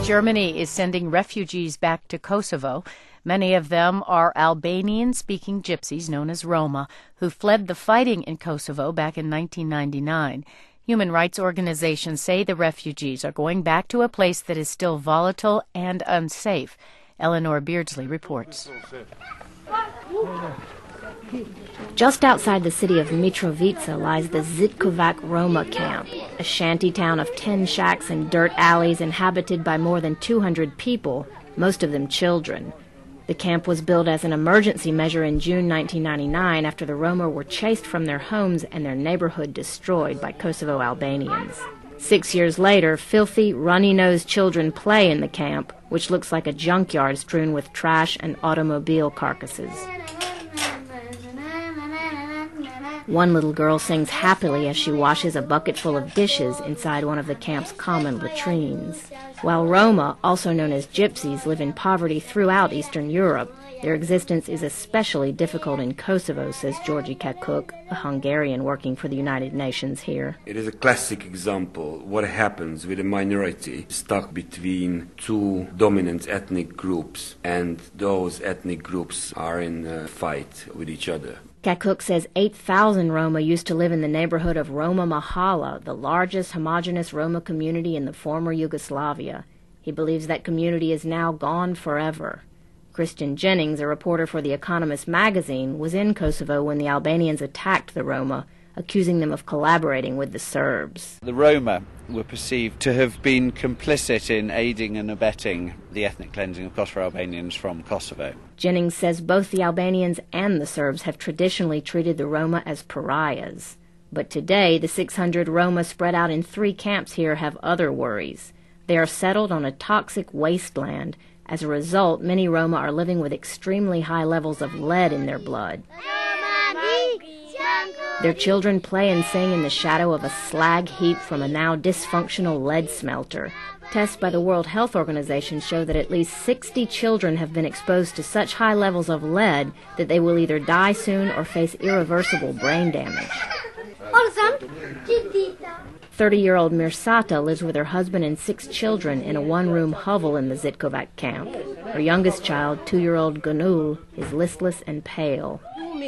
Germany is sending refugees back to Kosovo. Many of them are Albanian-speaking gypsies known as Roma, who fled the fighting in Kosovo back in 1999. Human rights organizations say the refugees are going back to a place that is still volatile and unsafe. Eleanor Beardsley reports. Just outside the city of Mitrovica lies the Žitkovac Roma camp, a shanty town of 10 shacks and dirt alleys inhabited by more than 200 people, most of them children. The camp was built as an emergency measure in June 1999 after the Roma were chased from their homes and their neighborhood destroyed by Kosovo Albanians. 6 years later, filthy, runny-nosed children play in the camp, which looks like a junkyard strewn with trash and automobile carcasses. One little girl sings happily as she washes a bucket full of dishes inside one of the camp's common latrines. While Roma, also known as gypsies, live in poverty throughout Eastern Europe, their existence is especially difficult in Kosovo, says Georgi Kakuk, a Hungarian working for the United Nations here. It is a classic example what happens with a minority stuck between two dominant ethnic groups, and those ethnic groups are in a fight with each other. Kakuk says 8,000 Roma used to live in the neighborhood of Roma Mahala, the largest homogeneous Roma community in the former Yugoslavia. He believes that community is now gone forever. Christian Jennings, a reporter for The Economist magazine, was in Kosovo when the Albanians attacked the Roma, accusing them of collaborating with the Serbs. The Roma were perceived to have been complicit in aiding and abetting the ethnic cleansing of Kosovo Albanians from Kosovo. Jennings says both the Albanians and the Serbs have traditionally treated the Roma as pariahs. But today, the 600 Roma spread out in 3 camps here have other worries. They are settled on a toxic wasteland. As a result, many Roma are living with extremely high levels of lead in their blood. Their children play and sing in the shadow of a slag heap from a now dysfunctional lead smelter. Tests by the World Health Organization show that at least 60 children have been exposed to such high levels of lead that they will either die soon or face irreversible brain damage. 30-year-old Mirsata lives with her husband and 6 children in a one-room hovel in the Žitkovac camp. Her youngest child, 2-year-old Gunul, is listless and pale.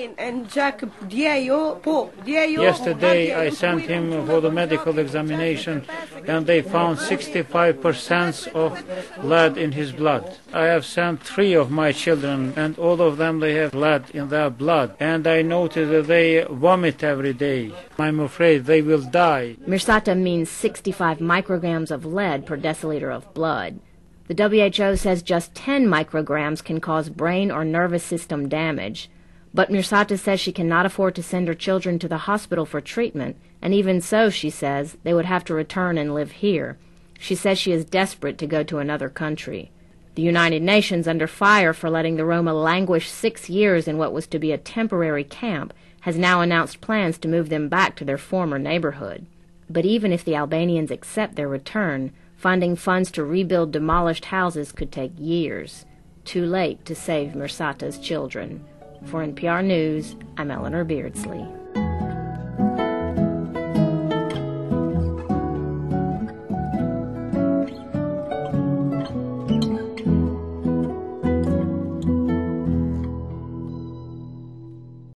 Yesterday I sent him for the medical examination and they found 65% of lead in his blood. I have sent 3 of my children and all of them they have lead in their blood, and I noticed that they vomit every day. I'm afraid they will die. Mirsata means 65 micrograms of lead per deciliter of blood. The WHO says just 10 micrograms can cause brain or nervous system damage. But Mirsata says she cannot afford to send her children to the hospital for treatment, and even so, she says, they would have to return and live here. She says she is desperate to go to another country. The United Nations, under fire for letting the Roma languish 6 years in what was to be a temporary camp, has now announced plans to move them back to their former neighborhood. But even if the Albanians accept their return, finding funds to rebuild demolished houses could take years. Too late to save Mirsata's children. For NPR News, I'm Eleanor Beardsley.